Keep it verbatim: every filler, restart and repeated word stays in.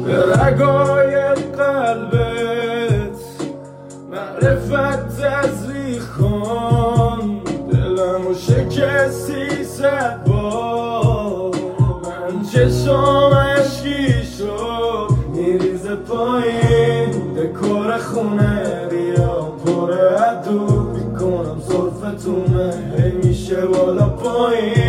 به رگای قلبت معرفت تزریق کن، دلمو شکستی صد بار، من چشام اشکی شد میریزه پایین دکور خونه، بیا پر عدو میکنم صرفتونه، هی میشه بالا پایین.